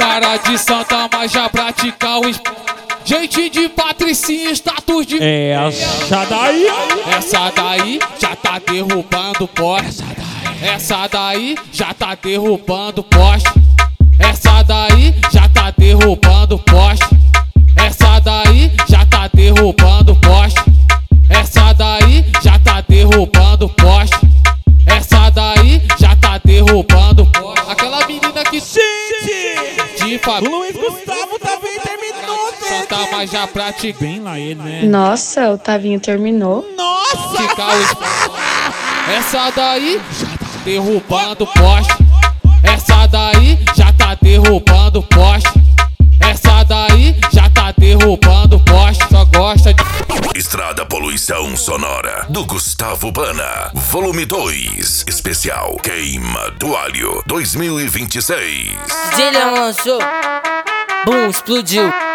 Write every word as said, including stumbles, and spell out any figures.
Cara de santa, mas já pratica o esporte. Gente de patricinha, status de... Essa daí, essa daí já tá derrubando poste. Essa daí já tá derrubando poste. Essa daí já tá derrubando poste. Essa daí já tá derrubando poste. Essa daí já tá derrubando poste. Essa daí já tá derrubando poste. Aquela menina que... gente! De fa... Luiz Gustavo também terminou, Santa, mas já pratica. bem lá ele, né? Nossa, o Tavinho terminou. Nossa! Essa daí já tá derrubando poste. Essa daí já tá derrubando poste. Essa daí já tá derrubando poste. Só gosta de... Estrada Poluição Sonora do Gustavo Bana, volume dois, especial Queima do Alho dois mil e vinte e seis. D J Leão lançou, bum, explodiu.